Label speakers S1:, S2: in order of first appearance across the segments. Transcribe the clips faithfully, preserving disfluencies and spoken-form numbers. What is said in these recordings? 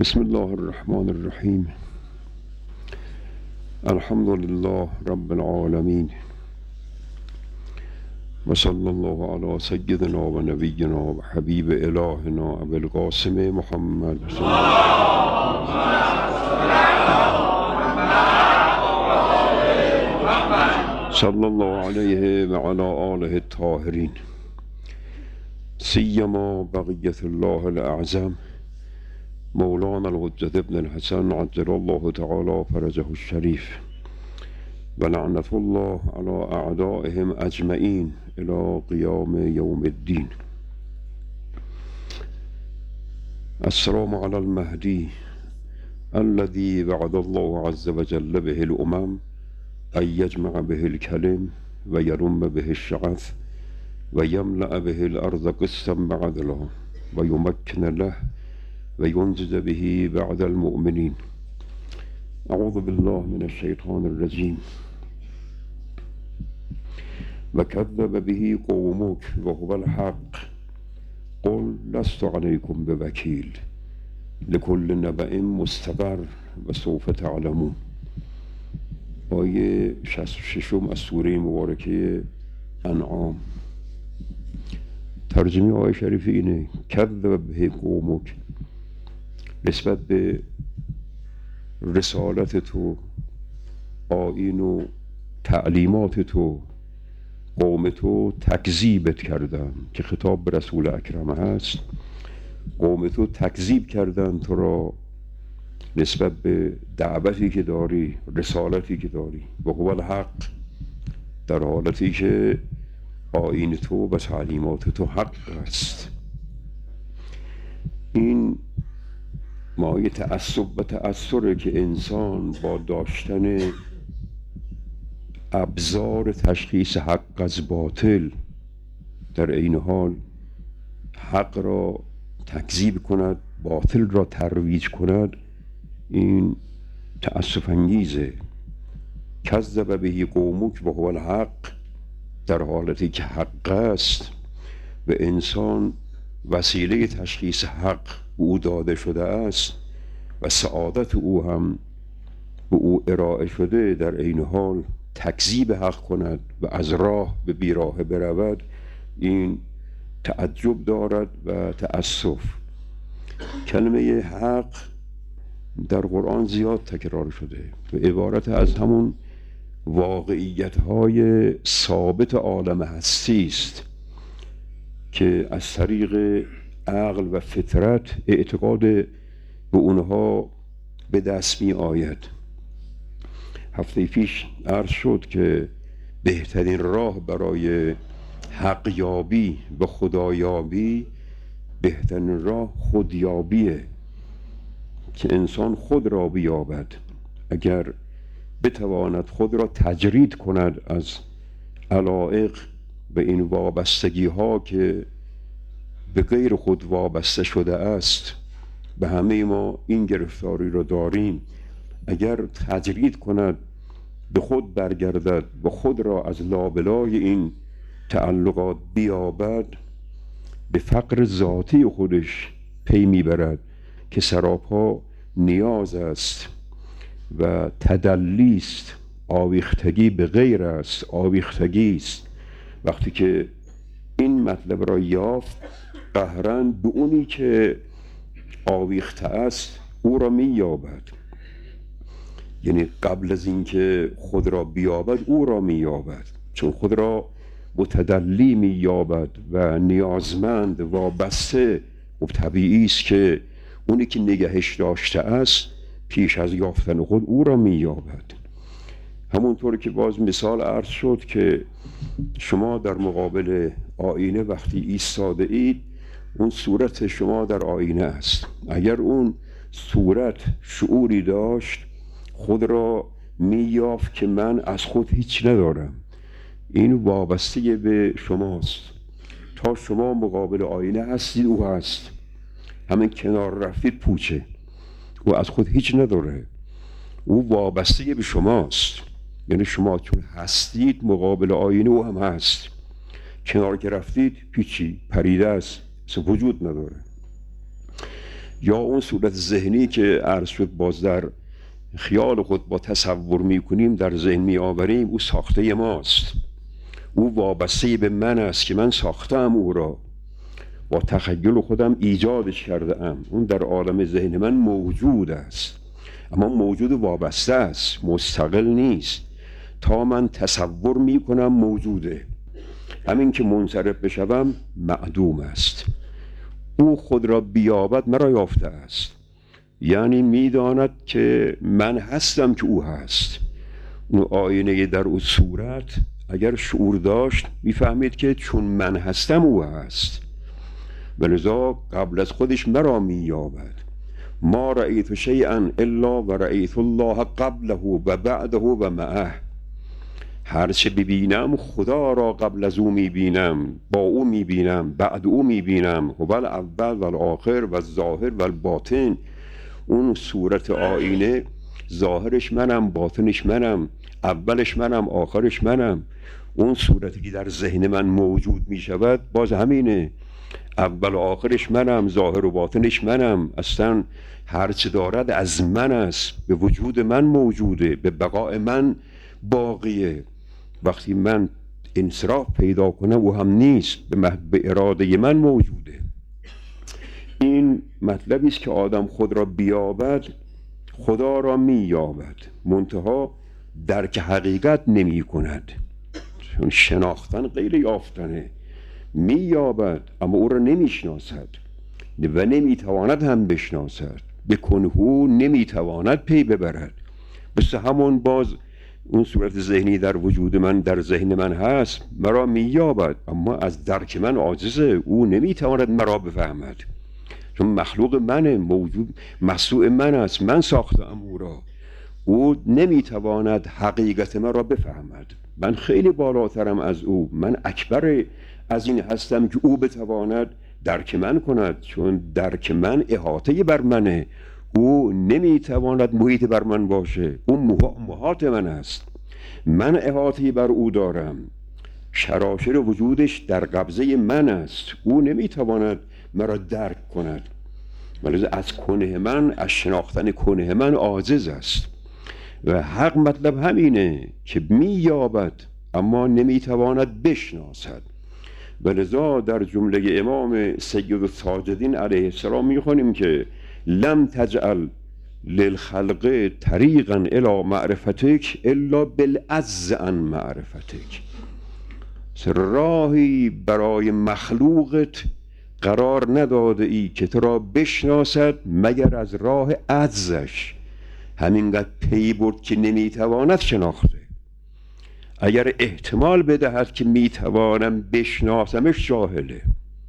S1: بسم الله الرحمن الرحیم. الحمد لله رب العالمین و صلی الله علی سیدنا و نبینا و حبیب الهنا ابی القاسم محمد صلی الله علیه و علی آله الطاهرین، سیما بقیت الله الاعظم مولانا الحجة ابن الحسن عجل الله تعالى فرجه الشريف و لعنة الله على أعدائهم أجمعين إلى قيام يوم الدين. السلام على المهدي الذي وعد الله عز وجل به الأمم أن يجمع به الكلم ويرم به الشعث ويملأ به الأرض قسطا وعدلا ويمكن له وينجز به بعد المؤمنين. أعوذ بالله من الشيطان الرجيم. وكذب به قومك وهو الحق قل لست عليكم بوكيل لكل نبأ مستقر وسوف تعلمون. آیه شصت و شش از سوره مبارکه انعام. ترجمه آیه شریف اینه: کذب به قومک، نسبت به رسالت تو، آیین و تعلیمات تو، قوم تو تکذیبت کردن، که خطاب به رسول اکرم هست. قوم تو تکذیب کردن تو را نسبت به دعوتی که داری، رسالتی که داری. و هو الحق، در حالتی که آیین تو و تعلیمات تو حق است. این مایه تعصب و تأثره که انسان با داشتن ابزار تشخیص حق از باطل در عین حال حق را تکذیب کند، باطل را ترویج کند، این تأسف انگیزه. کذب به قومک و هو الحق، در حالتی که حق است و انسان وسیله تشخیص حق به او داده شده است و سعادت او هم به او ارائه شده، در این حال تکذیب حق کند و از راه به بیراه برود، این تعجب دارد و تأسف. کلمه حق در قرآن زیاد تکرار شده و عبارت از همون واقعیت‌های ثابت عالم هستی است که از طریق عقل و فطرت اعتقاد به اونها به دست می آید. هفته پیش عرض شد که بهترین راه برای حق یابی و خدایابی، بهترین راه خودیابیه، که انسان خود را بیابد. اگر بتواند خود را تجرید کند از علایق و این وابستگی ها که به غیر خود وابسته شده است، به همه ما این گرفتاری را داریم، اگر تجرید کند، به خود برگردد و خود را از لابلای این تعلقات بیابد، به فقر ذاتی خودش پی میبرد که سراپا نیاز است و تدلی است، آویختگی به غیر است، آویختگی است. وقتی که این مطلب را یافت، قهراً به اونی که آویخته است او را می یابد. یعنی قبل از اینکه خود را بیابد او را می یابد، چون خود را متدلی می یابد و نیازمند وابسته. و طبیعی است که اونی که نگهش داشته است پیش از یافتن خود او را می یابد. همونطور که باز مثال عرض شد که شما در مقابل آینه وقتی ایستاده اید، اون صورت شما در آینه است. اگر اون صورت شعوری داشت، خود را می یافت که من از خود هیچ ندارم. این وابسته به شماست. تا شما مقابل آینه هستید او هست. همین کنار رفتید پوچه، او از خود هیچ نداره، او وابسته به شماست. یعنی شما چون هستید مقابل آینه او هم هست. کنار که رفتید پیچی پریده است، وجود نداره. یا اون صورت ذهنی که عرض شد باز در خیال خود با تصور میکنیم در ذهن میآوریم، او ساخته ماست، او وابسته به من است که من ساختم او را، با تخیل خودم ایجادش کرده ام. اون در عالم ذهن من موجود است، اما موجود وابسته است، مستقل نیست. تا من تصور میکنم موجوده، همین که منصرف بشوم معدوم است. او خود را بیابد مرا یافته است، یعنی میداند که من هستم که او هست. اون آینه در اون صورت اگر شعور داشت میفهمید که چون من هستم او هست، ولذا قبل از خودش مرا مییابد. ما رأیت شیئا الا و رأیت الله قبله و بعده و معه. هر چه ببینم خدا را قبل از او میبینم، با او میبینم، بعد او میبینم. هو الاول و الاخر و الظاهر و الباطن. اون صورت آینه ظاهرش منم، باطنش منم، اولش منم، آخرش منم. اون صورتی که در ذهن من موجود میشود باز همینه، اول و آخرش منم، ظاهر و باطنش منم. اصلا هرچه دارد از من است، به وجود من موجوده، به بقای من باقیه. وقتی من انصراف پیدا کنم او هم نیست، به اراده من موجوده. این مطلبی است که آدم خود را بیابد خدا را مییابد، منتها درک حقیقت نمی کند، چون شناختن غیر یافتنه. مییابد اما او را نمیشناسد و نمیتواند هم بشناسد، به کنهو نمیتواند پی ببرد. بس همون باز اون صورت ذهنی در وجود من، در ذهن من هست، مرا مییابد اما از درک من عاجزه، او نمیتواند مرا بفهمد، چون مخلوق منه، موجود مصنوع من است، من ساختم او را. او نمیتواند حقیقت مرا بفهمد. من خیلی بالاترم از او، من اکبر از این هستم که او بتواند درک من کند، چون درک من احاطه بر منه. او نمیتواند محیط بر من باشه، او محاط من است، من احاطه بر او دارم. شراشر وجودش در قبضه من است، او نمیتواند مرا درک کند. ولی از کنه من، از شناختن کنه من عاجز است. و حق مطلب همینه که مییابد اما نمیتواند بشناسد. ولذا در جمله امام سید الساجدین علیه السلام میخونیم که لم تجعل للخلق طریقا الی معرفتک الا بالعجز عن معرفتک. راهی برای مخلوقت قرار نداده ای که تو را بشناسد مگر از راه عجزش. همینقدر پی برد که نمیتواند شناخته. اگر احتمال بدهد که میتوانم بشناسمش جاهله.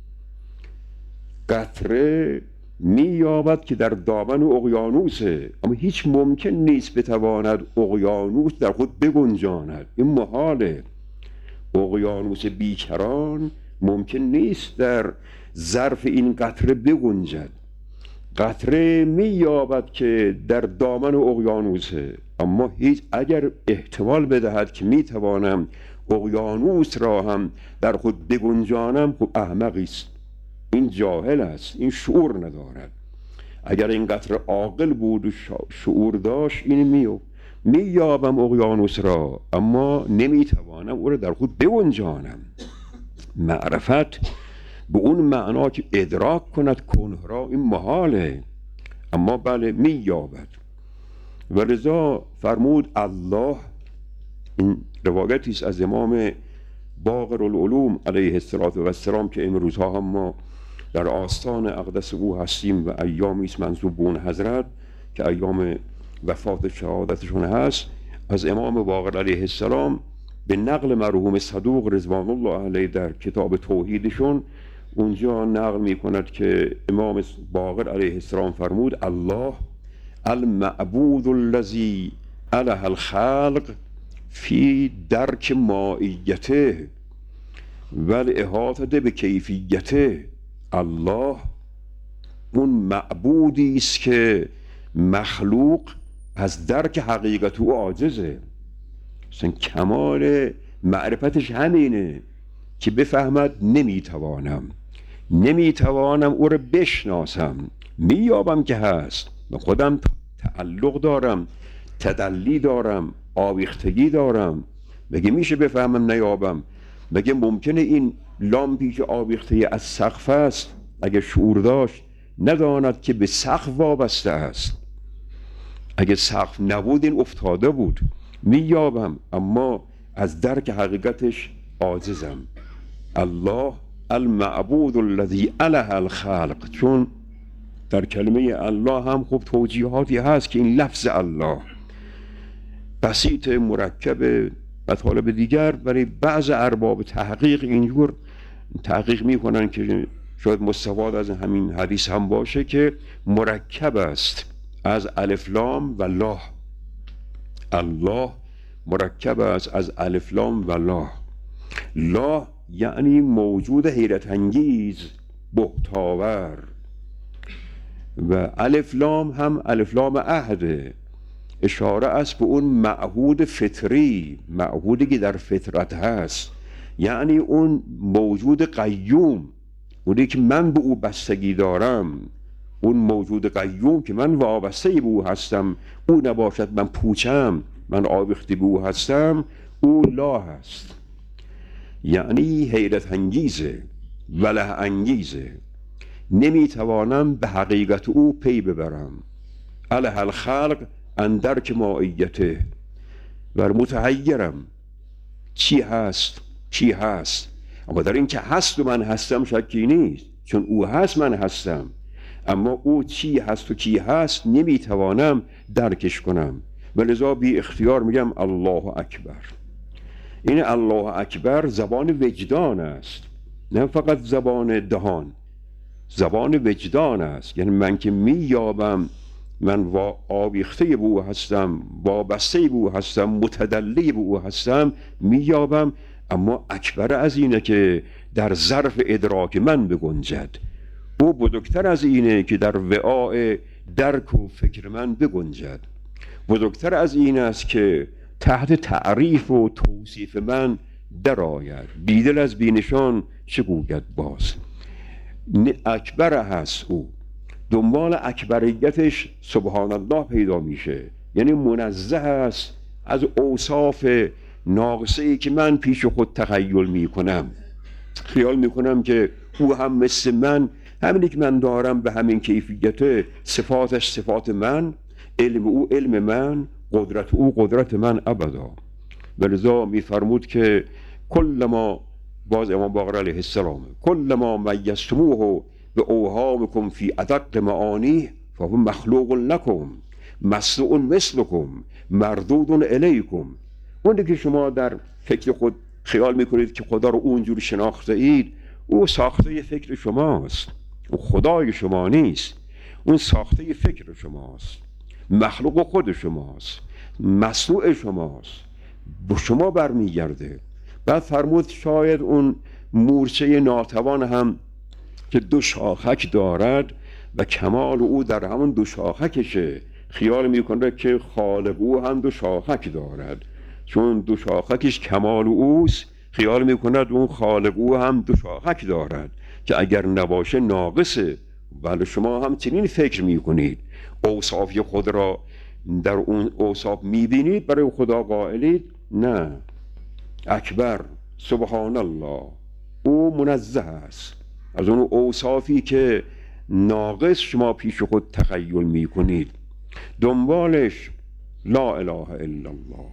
S1: قطره مییابد که در دامن اقیانوسه، اما هیچ ممکن نیست بتواند اقیانوس در خود بگنجاند، این محاله. اقیانوس بیکران ممکن نیست در ظرف این قطره بگنجد. قطره مییابد که در دامن اقیانوسه، اما هیچ اگر احتمال بدهد که میتوانم اقیانوس را هم در خود بگنجانم، خب احمقی است، این جاهل است، این شعور ندارد. اگر این قطره عاقل بود و شعور داشت این میو مییابم اقیانوس را، اما نمیتوانم او را در خود بگنجانم. معرفت به اون معنا که ادراک کند کنه را، این محاله، اما بله مییابد. ولذا فرمود الله، این روایتی است از امام باقر العلوم علیه السلام که امروزها هم ما در آستان اقدس او هستیم و ایامی است منسوب به اون حضرت که ایام وفات شهادتشون هست. از امام باقر علیه السلام به نقل مرحوم صدوق رضوان الله علیه در کتاب توحیدشون اونجا نقل می کند که امام باقر علیه السلام فرمود الله المعبود الذی اله الخلق فی درک مائیته و الاحاطه به کیفیته. الله اون معبودی است که مخلوق از درک حقیقت او عاجزه. مثلا کمال معرفتش همینه که بفهمد نمیتوانم نمیتوانم او را بشناسم، مییابم که هست. من خودم تعلق دارم، تدلی دارم، آویختگی دارم. مگه میشه بفهمم نیابم؟ مگه ممکنه این لامپی که آویخته از سقف است اگه شعور داشت نداند که به سقف وابسته است؟ اگه سقف نبود این افتاده بود. مییابم اما از درک حقیقتش عاجزم. الله المعبود الذی اله الخلق، چون در کلمه الله هم خوب توجیهاتی هست که این لفظ الله بسیط، مرکب، مطالب دیگر برای بعض ارباب تحقیق اینجور تحقیق میکنن که شاید مستفاد از همین حدیث هم باشه که مرکب است از الف لام و لا. الله مرکب است از الف لام و لا. لا یعنی موجود حیرت انگیز، بهتاور، و الف لام هم الف لام عهده، اشاره است به اون معهود فطری، معهودی که در فطرت هست، یعنی اون موجود قیوم، اونی که من به او بستگی دارم، اون موجود قیوم که من وابسته به او هستم، او نباشد من پوچم، من آویخته به او هستم، او لا هست. یعنی حیرت انگیزه، وله انگیزه، نمیتوانم به حقیقت او پی ببرم. اله الخلق اندر که مائیته، و متحیرم چی هست چی هست. اما در این که هست و من هستم شکی نیست، چون او هست من هستم، اما او چی هست و کی هست نمیتوانم درکش کنم، و لذا بی اختیار میگم الله اکبر. این الله اکبر زبان وجدان است، نه فقط زبان دهان، زبان وجدان است. یعنی من که مییابم من وا آویخته به او هستم، وابسته به او هستم، متدلی به او هستم، مییابم، اما اکبر از اینه که در ظرف ادراک من بگنجد. او بزرگتر از اینه که در وعاء درک و فکر من بگنجد. بزرگتر از این است که تحت تعریف و توصیف من درآید. بیدل از بینشان چه گوید باز. اکبر هست او. دنبال اکبریتش سبحان الله پیدا میشه، یعنی منزه است از اوصاف ناقصه‌ای که من پیش خود تخیل میکنم. خیال میکنم که او هم مثل من، همینی که من دارم به همین کیفیت، صفاتش صفات من، علم او علم من، قدرت او قدرت من ابدا. ولذا میفرمود که کل ما، باز امام باقر علیه السلام، کل ما میزتموه به اوهامکم فی ادق معانی فهو مخلوق لکم مصنوع مثلکم مردود الیکم. اونی که شما در فکر خود خیال میکنید که خدا رو اونجور شناخته اید، او ساخته فکر شماست، او خدای شما نیست، اون ساخته فکر شماست، مخلوق خود شماست، مصنوع شماست، به شما برمیگرده. بعد فرمود شاید اون مورچه ناتوان هم که دو شاخک دارد و کمال او در همون دو شاخکشه، خیال میکنه که خالق او هم دو شاخک دارد، چون دو شاخکش کمال اوست، خیال میکند اون خالق او هم دو شاخک دارد که اگر نباشه ناقصه. ولی شما هم چنین فکر میکنید، اوصاف خود را در اون اوصاف میبینید، برای خدا قائلید نه. اکبر سبحان الله، او منزه است از اون اوصافی که ناقص شما پیش خود تخیل میکنید. دنبالش لا اله الا الله،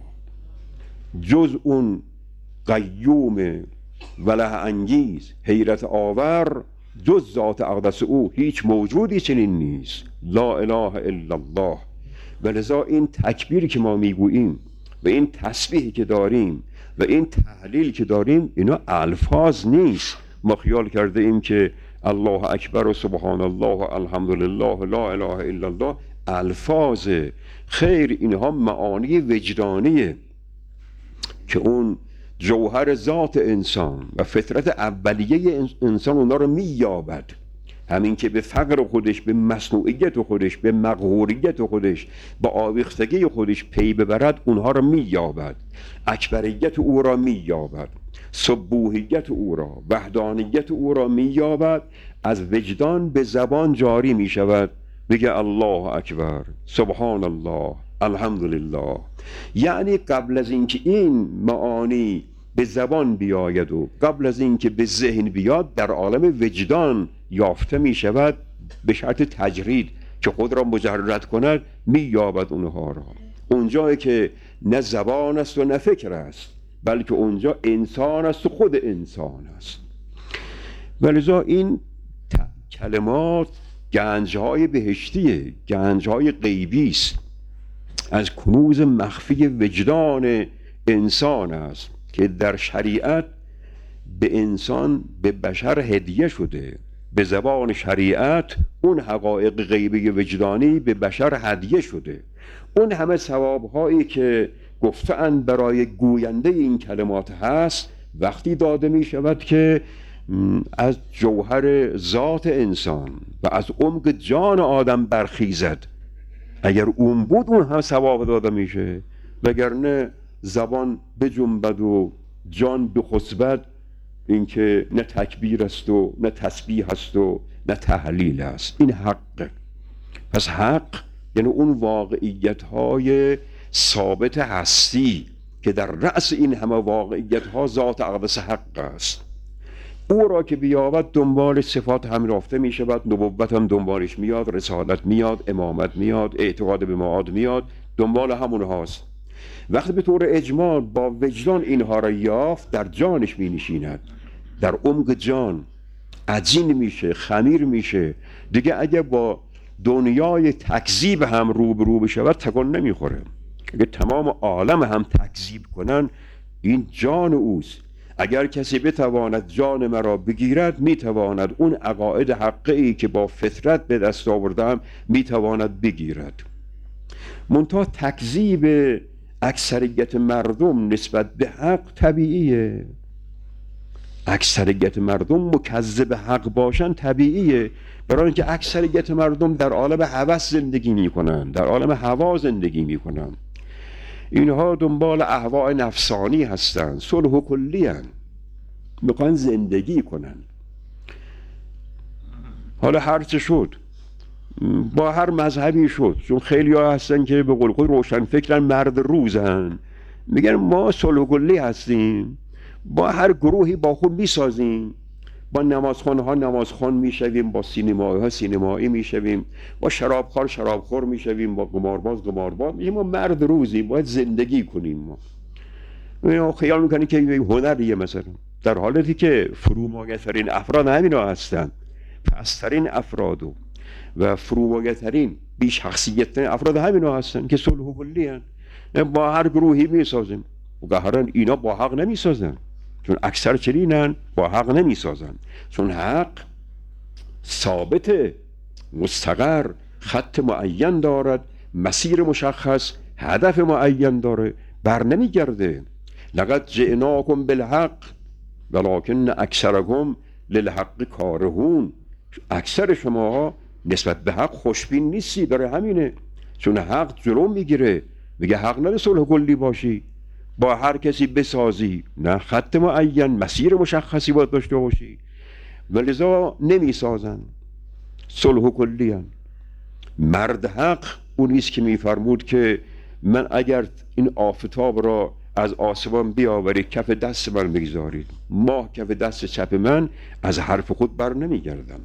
S1: جز اون قیوم وله انگیز حیرت آور، جز ذات اقدس او هیچ موجودی چنین نیست. لا اله الا الله. ولذا این تکبیری که ما میگوییم و این تسبیحی که داریم و این تهلیل که داریم، اینا الفاظ نیست. ما خیال کرده ایم که الله اکبر و سبحان الله و الحمدلله لا اله الا الله الفاظ. خیر، اینها معانی وجدانیه که اون جوهر ذات انسان و فطرت اولیه انسان اونا رو مییابد. همین که به فقر خودش، به مصنوعیت خودش، به مقهوریت خودش، به آویختگی خودش پی ببرد، اونها رو مییابد. اکبریت او را مییابد، سبوحیت او را، وحدانیت او را مییابد، از وجدان به زبان جاری می شود، بگه الله اکبر، سبحان الله، الحمدلله. یعنی قبل از اینکه این معانی به زبان بیاید و قبل از اینکه به ذهن بیاد، در عالم وجدان یافته می شود به شرط تجرید که خود را مجرد کند، می یابد اونها را. اونجایی که نه زبان است و نه فکر است، بلکه اونجا انسان است و خود انسان است. ولذا این کلمات گنجهای بهشتیه، گنجهای غیبی است، از کنوز مخفی وجدان انسان است که در شریعت به انسان، به بشر هدیه شده. به زبان شریعت اون حقایق غیبی وجدانی به بشر هدیه شده. اون همه ثوابهایی که گفتن برای گوینده این کلمات هست، وقتی داده می شود که از جوهر ذات انسان و از عمق جان آدم برخیزد. اگر اون بود اون هم ثواب داده میشه، وگرنه زبان بجنبد و جان بخسبد، این که نه تکبیر است و نه تسبیح است و نه تهلیل است. این حقه. پس حق یعنی اون واقعیت های ثابت هستی که در رأس این همه واقعیت ها ذات اقدس حق است. او را که بیابد دنبال صفات هم رافته می شود، نبوت هم دنبالش میاد، رسالت میاد، امامت میاد، اعتقاد به معاد میاد، دنبال همون هاست. وقتی به طور اجمال با وجدان اینها را یافت، در جانش می نشیند، در عمق جان عجین میشه، خمیر میشه. دیگه اگه با دنیای تکذیب هم روبرو بشود تکان نمیخوره. اگه تمام عالم هم تکذیب کنن، این جان اوست. اگر کسی بتواند جان مرا بگیرد، میتواند اون عقاید حقی که با فطرت به دست آوردم میتواند بگیرد. منتها تکذیب اکثریت مردم نسبت به حق طبیعیه. اکثریت مردم مکذب حق باشن طبیعیه، برای اینکه اکثریت مردم در عالم هوس زندگی میکنن، در عالم هوا زندگی میکنن. اینها دنبال اهواء نفسانی هستن، صلح و کلی هن، میخوان زندگی کنن. حالا هرچه شد، با هر مذهبی شد، چون خیلی ها هستن که به قول خود روشن فکرن، مرد روزن، میگن ما صلح و کلی هستیم، با هر گروهی با خود میسازیم، با نمازخوان ها نمازخوان میشویم، با سینمایی ها سینمایی میشویم، با شرابخوار شرابخور میشویم، با قمارباز قمارباز میشویم. ما مرد روزی باید زندگی کنیم. ما خیال میکنیم که این هنریه مثلا، در حالتی که فرومایه‌ترین افراد همینا هستن، پسترین افراد و فرومایه‌ترین بی شخصیت افراد همینا هستن که صلح و کلی هن. با هر گروهی میسازیم. و قهرن اینا با حق نمیسازن، چون اکثر چنینن، با حق نمیسازن، چون حق ثابت، مستقر، خط معین دارد، مسیر مشخص، هدف معین داره، بر نمیگرده. لقد جئناکم بالحق ولکن اکثرکم للحق کارهون. اکثر شما نسبت به حق خوشبین نیستی، داره همینه. چون حق جلو میگیره، میگه حق نده صلح کلی باشی، با هر کسی بسازی، نه، خط معین، مسیر مشخصی باید داشته باشی. ولذا نمیسازن، صلح و کلی هن. مرد حق اونیست که میفرمود که من اگر این آفتاب را از آسمان بیاورید کف دست من بگذارید، ماه کف دست چپ من، از حرف خود بر نمیگردم.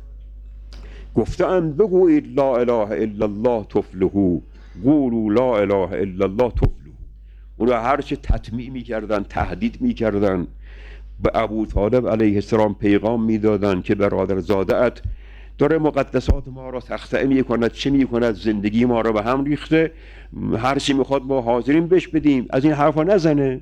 S1: گفتم بگویید لا اله الا الله تفلحوا، قولوا لا اله الا الله تفلحوا. اون را هرچه تطمیع میکردن، تهدید میکردن، به ابو طالب علیه السلام پیغام میدادن که برادر زاده‌ات داره مقدسات ما را تخطئه میکند، چه میکند، زندگی ما را به هم ریخته، هر چی میخواد ما حاضرین بهش بدیم، از این حرفا نزنه.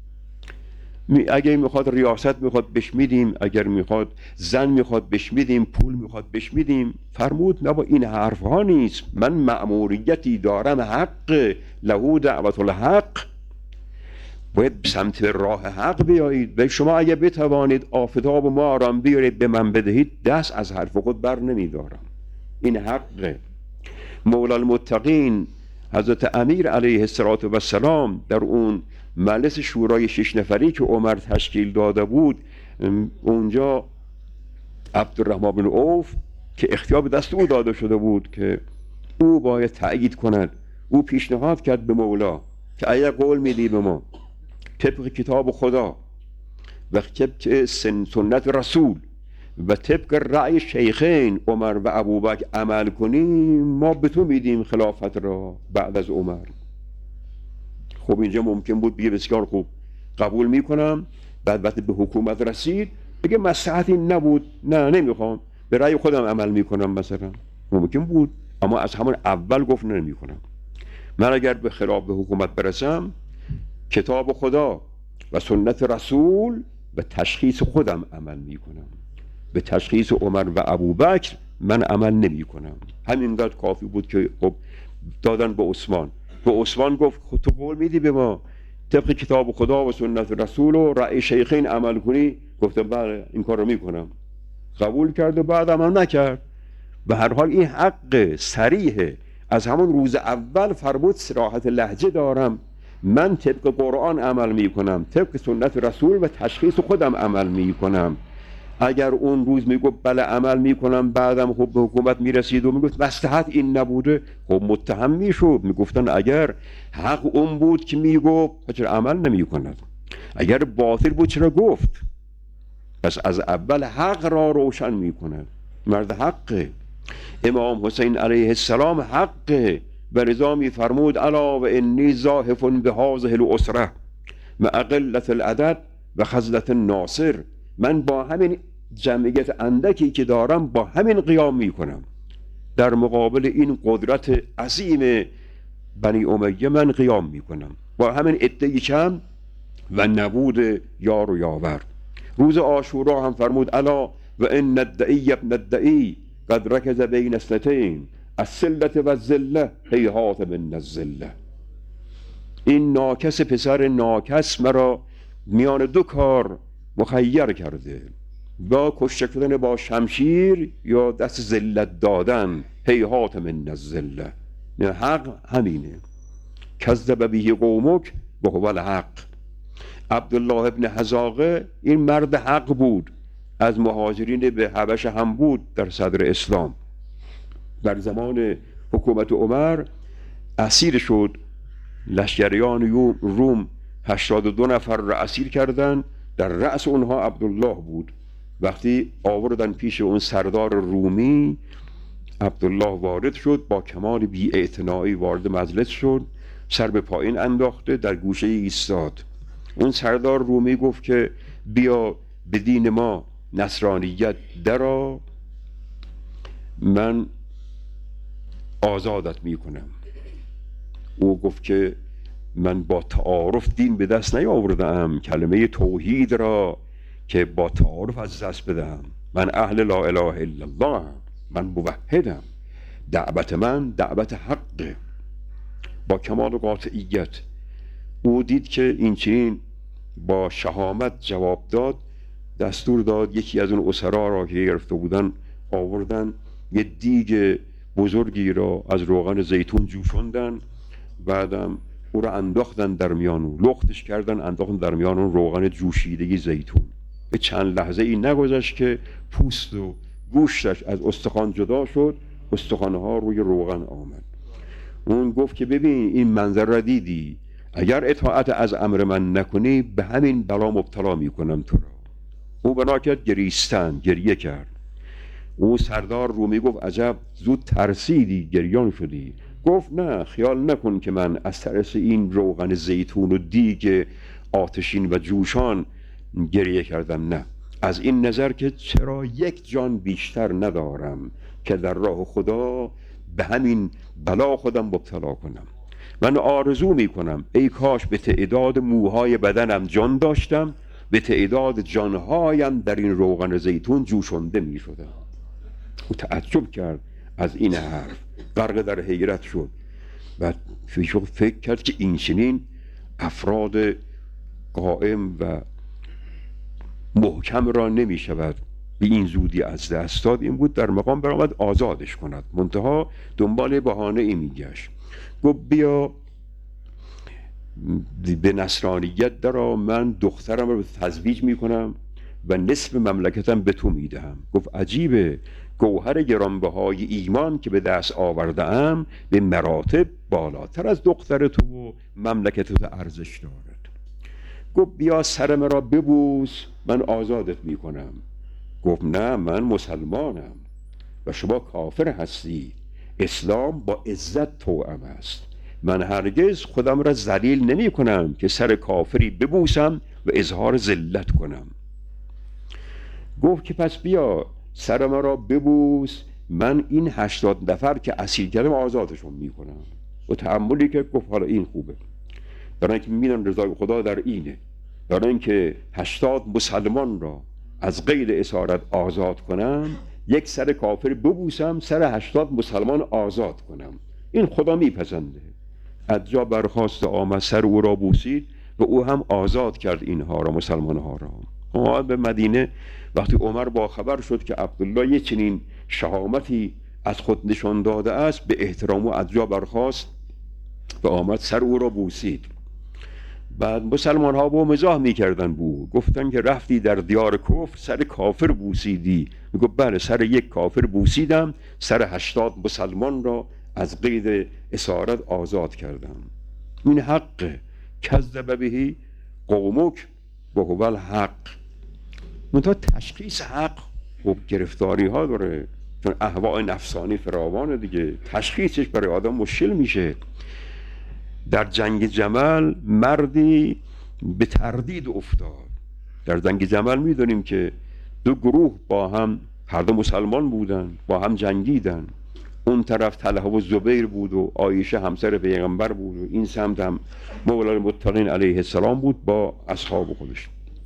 S1: اگر میخواد ریاست میخواد بهش میدیم، اگر میخواد زن میخواد بهش میدیم، پول میخواد بهش میدیم. فرمود نه، با این حرفها نیست، من مأموریتی دارم، حق له دعوت الحق، باید سمت راه حق بیایید. و شما اگر بتوانید آفتاب ما را بیارید به من بدهید، دست از حرف خود بر نمیدارم. این حقه. مولا المتقین حضرت امیر علیه السلام در اون مجلس شورای شش نفری که عمر تشکیل داده بود، اونجا عبدالرحمن بن عوف که اختیار به دست او داده شده بود که او باید تأیید کند، او پیشنهاد کرد به مولا که اگر قول میدی به ما طبق کتاب خدا و طبق سنت رسول و طبق رأی شیخین عمر و ابوبکر عمل کنیم، ما به تو میدیم خلافت را بعد از عمر. خب اینجا ممکن بود بگه بسیار خوب قبول میکنم، بعد وقتی به حکومت رسید بگه مصلحتی نبود، نه نمیخوام، به رأی خودم عمل میکنم مثلا. ممکن بود، اما از همون اول گفت نمیکنم. من اگر به خلاف به حکومت برسم، کتاب خدا و سنت رسول به تشخیص خودم عمل میکنم، به تشخیص عمر و ابوبکر من عمل نمی کنم. همینقدر کافی بود که خب دادن به عثمان. به عثمان گفت خب تو قول میدی به ما طبق کتاب خدا و سنت رسول و رأی شیخین عمل کنی؟ گفتم بله این کار رو میکنم. قبول کرد و بعد عمل نکرد. به هر حال این حق صریحه، از همون روز اول فرمود صراحت لهجه دارم، من طبق قرآن عمل میکنم، طبق سنت رسول و تشخیص خودم عمل میکنم. اگر اون روز میگفت بله عمل میکنم، بعدم خب به حکومت میرسید و میگفت مصلحت این نبوده، خب متهم میشد، میگفتن اگر حق اون بود که میگفت چرا عمل نمیکند، اگر باطل بود چرا گفت. پس از اول حق را روشن میکند، مرد حقه. امام حسین علیه السلام حقه و رضا میفرمود الا و انی زاحف بهذه الاسره مع قلة العدد و خذلة الناصر، من با همین جمعیت اندکی که دارم با همین قیام میکنم، در مقابل این قدرت عظیم بنی امیه من قیام میکنم، با همین عده کم و نبود یار و یاور. روز عاشورا هم فرمود الا و ان الدعی ابن الدعی قد رکز بین اثنتین السلة و الذله هیهات من الذله. این ناکس پسر ناکس مرا میان دو کار مخیر کرده، با کشته شدن با شمشیر یا دست ذلت دادن، هیهات من الذله. حق همینه، کذب به قومک و هو الحق. عبدالله ابن حذاقه این مرد حق بود، از مهاجرین به حبش هم بود در صدر اسلام. در زمان حکومت عمر اسیر شد، لشکریان روم هشتاد و دو نفر را اسیر کردند، در رأس اونها عبدالله بود. وقتی آوردن پیش اون سردار رومی، عبدالله وارد شد، با کمال بی‌اعتنایی وارد مجلس شد، سر به پایین انداخته در گوشه ایستاد. اون سردار رومی گفت که بیا به دین ما نصرانیت درآ، من آزادت میکنم. او گفت که من با تعارف دین به دست نیاوردم، کلمه توحید را که با تعارف از دست بدم. من اهل لا اله الا الله، من موحدم، دعوت من دعوت حقه. با کمال قاطعیت او دید که این چنین با شهامت جواب داد، دستور داد یکی از اون اسرا را که گرفته بودن آوردن، یه دیگ بزرگی را از روغن زیتون جوشاندن، بعدم او را انداختن در میان او، لختش کردن انداختن در میان اون روغن جوشیدگی زیتون. به چند لحظه ای نگذشت که پوست و گوشتش از استخوان جدا شد، استخوانها روی روغن آمد. اون گفت که ببین این منظر را دیدی، اگر اطاعت از امر من نکنی به همین بلا مبتلا میکنم تو را. او بنا کرد گریستن، گریه کرد. او سردار رومی گفت عجب زود ترسیدی، گریان شدی. گفت نه، خیال نکن که من از ترس این روغن زیتون و دیگ آتشین و جوشان گریه کردم، نه، از این نظر که چرا یک جان بیشتر ندارم که در راه خدا به همین بلا خودم مبتلا کنم. من آرزو میکنم ای کاش به تعداد موهای بدنم جان داشتم، به تعداد جانهایم در این روغن زیتون جوشنده میشدم. او تعجب کرد از این حرف، غرق در حیرت شد و فکر کرد که این چنین افراد قائم و محکم را نمی شود به این زودی از دست داد. این بود در مقام برآمد آزادش کند، منتها دنبال بهانه ای می گشت. گفت بیا به نصرانیت درآ، من دخترم رو تزویج می کنم و نصف مملکتم به تو میدهم. گفت عجیبه، گوهر گرانبهای ایمان که به دست آورده ام به مراتب بالاتر از دختر تو و مملکت تو ارزش دارد. گفت بیا سر مرا ببوس، من آزادت میکنم. گفت نه، من مسلمانم و شما کافر هستی. اسلام با عزت توأم است. من هرگز خودم را ذلیل نمی کنم که سر کافری ببوسم و اظهار ذلت کنم. گفت که پس بیا سر مرا ببوس، من این هشتاد نفر که اسیر کردم آزادشون میکنم. و تأملی که گفت حالا این خوبه، برای اینکه میدونن رضای خدا در اینه، برای اینکه هشتاد مسلمان را از قید اسارت آزاد کنم، یک سر کافر ببوسم، سر هشتاد مسلمان آزاد کنم. این خدا میپسنده. از جا برخاست آمد، سر او را بوسید و او هم آزاد کرد اینها را، مسلمان ها را. آمد به مدینه. وقتی عمر با خبر شد که عبدالله یه چنین شهامتی از خود نشان داده است، به احترام او از جا برخاست و آمد سر او را بوسید. بعد مسلمان ها با مزاح میکردن بو، گفتن که رفتی در دیار کفر سر کافر بوسیدی. میگو بله، سر یک کافر بوسیدم، سر هشتاد مسلمان را از قید اسارت آزاد کردم. این حق کذب بهی قومک و هو الحق. منتها تشخیص حق خب گرفتاری ها داره، چون اهواء نفسانی فراوانه دیگه، تشخیصش برای آدم مشکل میشه. در جنگ جمل مردی به تردید افتاد. در جنگ جمل میدونیم که دو گروه با هم، هر دو مسلمان بودن، با هم جنگیدن. اون طرف طلحه و زبیر بود و عایشه همسر پیغمبر بود و این سمت هم مولا المتقین علیه السلام بود با اصحاب خودش.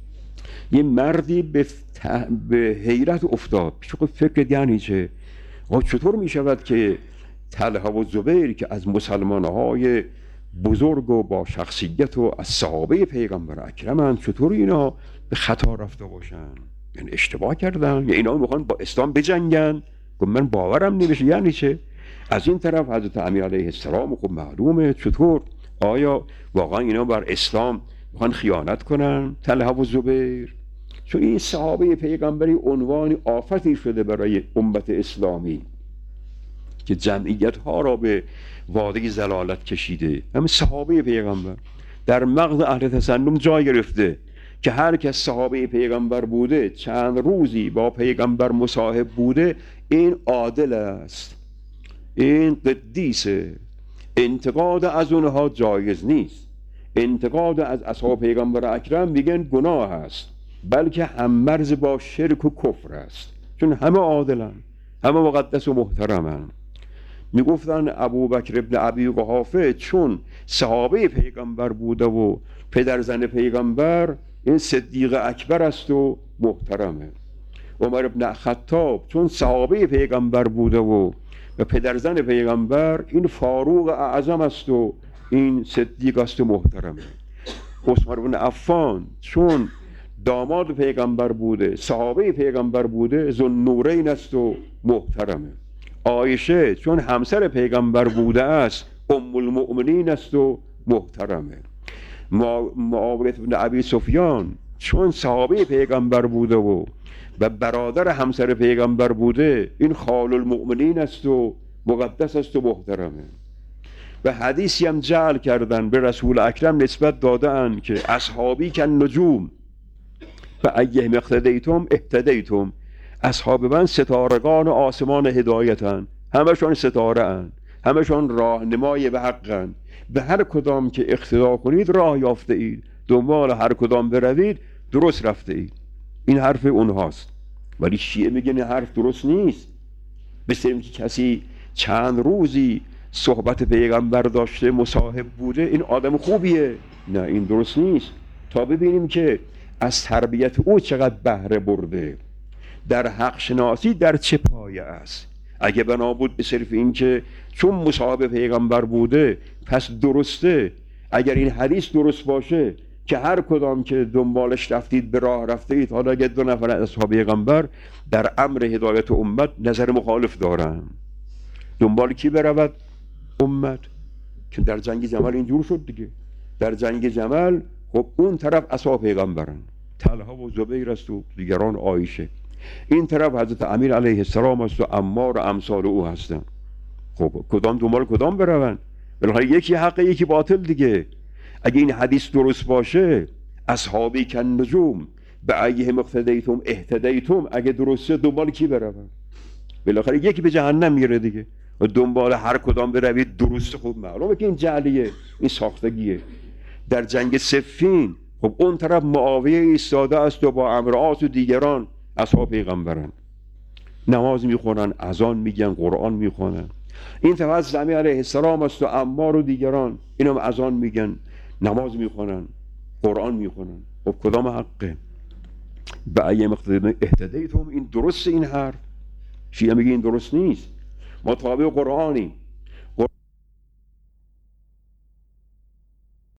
S1: یه مردی به, ت... به حیرت افتاد، پیش خود فکر یعنی چه؟ چطور می شود که طلحه و زبیر که از مسلمانهای بزرگ و با شخصیت و از صحابه پیغمبر اکرمند، چطور اینا به خطا رفته باشن؟ یعنی اشتباه کردن یا اینا میخوان با اسلام بجنگن؟ گفت من باورم نمیشه. یعنی چه؟ از این طرف حضرت امیر علیه السلام خب معلومه، چطور؟ آیا واقعا اینا بر اسلام میخوان خیانت کنن طلحه و زبیر؟ چون این صحابه پیغمبری عنوان آفتی شده برای امت اسلامی که جمعیت ها را به واده زلالت کشیده. همین صحابه پیغمبر در مغز اهل تسنن جای گرفته که هر کس صحابه پیغمبر بوده، چند روزی با پیغمبر مصاحب بوده، این عادل است، این قدیسه. انتقاد از اونها جایز نیست. انتقاد از اصحاب پیغمبر اکرم میگن گناه است، بلکه هم مرز با شرک و کفر است، چون همه عادلن، همه مقدس و محترمن. میگفتن ابوبکر ابن ابی قحافه چون صحابه پیغمبر بوده و پدرزن پیغمبر، این صدیق اکبر است و محترمه. عمر ابن خطاب چون صحابه پیغمبر بوده و پدرزن پیغمبر، این فاروق اعظم است و این صدیق است و محترمه. عثمان بن عفان چون داماد پیغمبر بوده، صحابه پیغمبر بوده، ذوالنورین است و محترمه. عایشه چون همسر پیغمبر بوده است، ام المؤمنین است و محترمه. معاویه بن ابی سفیان چون صحابه پیغمبر بوده و و برادر همسر پیغمبر بوده، این خال المؤمنین است و مقدس است و محترمه. و حدیثی هم جعل کردن به رسول اکرم نسبت دادن که اصحابی کن نجوم و ایهم اقتدیتم اهتدیتم. اصحاب من ستارگان آسمان هدایتن، همشون ستاره ان، همشون راهنمای به حقن. به هر کدام که اقتدا کنید راه یافته اید، دنبال هر کدام بروید درست رفته اید. این حرف اونهاست. ولی شیعه میگن این حرف درست نیست. مثل اینکه کسی چند روزی صحبت پیغمبر داشته، مصاحب بوده، این آدم خوبیه. نه، این درست نیست. تا ببینیم که از تربیت او چقدر بهره برده، در حق شناسی در چه پایه است. اگه بنا بود به صرف این که چون مصاحب پیغمبر بوده پس درسته، اگر این حدیث درست باشه که هر کدام که دنبالش رفتید به راه رفته اید، حالا اگه دو نفر از اصحاب پیغمبر در امر هدایت امت نظر مخالف دارن، دنبال کی برود؟ امت. که در جنگ جمل اینجور شد دیگه. در جنگ جمل خب اون طرف اصحاب پیغمبرن، طلحه و زبیر است و دیگران عایشه. این طرف حضرت امیر علیه السلام است و عمار و امثال او هستن. خب کدام دنبال کدام بروند؟ بالاخره یکی حق یکی باطل دیگه. اگه این حدیث درست باشه، اصحابی کن نجوم به ایهم اقتدیتم اهتدیتم، اگه درسته دنبال کی بروند؟ بالاخره یکی به جهنم میره دیگه. و دنبال هر کدام بروید درست خوب معلومه که این جعلیه، این ساختگیه. در جنگ صفین خب اون طرف معاویه ایستاده است و با عمرو عاص و دیگران اصحاب پیغمبرن، نماز میخونن، اذان میگن، قرآن میخونن. این طرف از زمین علیه السلام است و عمار و دیگران، اینم اذان میگن، نماز میخونن، قرآن میخونن. خب کدام حقه؟ به ایم اهتدیتم، این درست این حرف؟ شیعه میگه این درست نیست، ما تابع قرآنیم.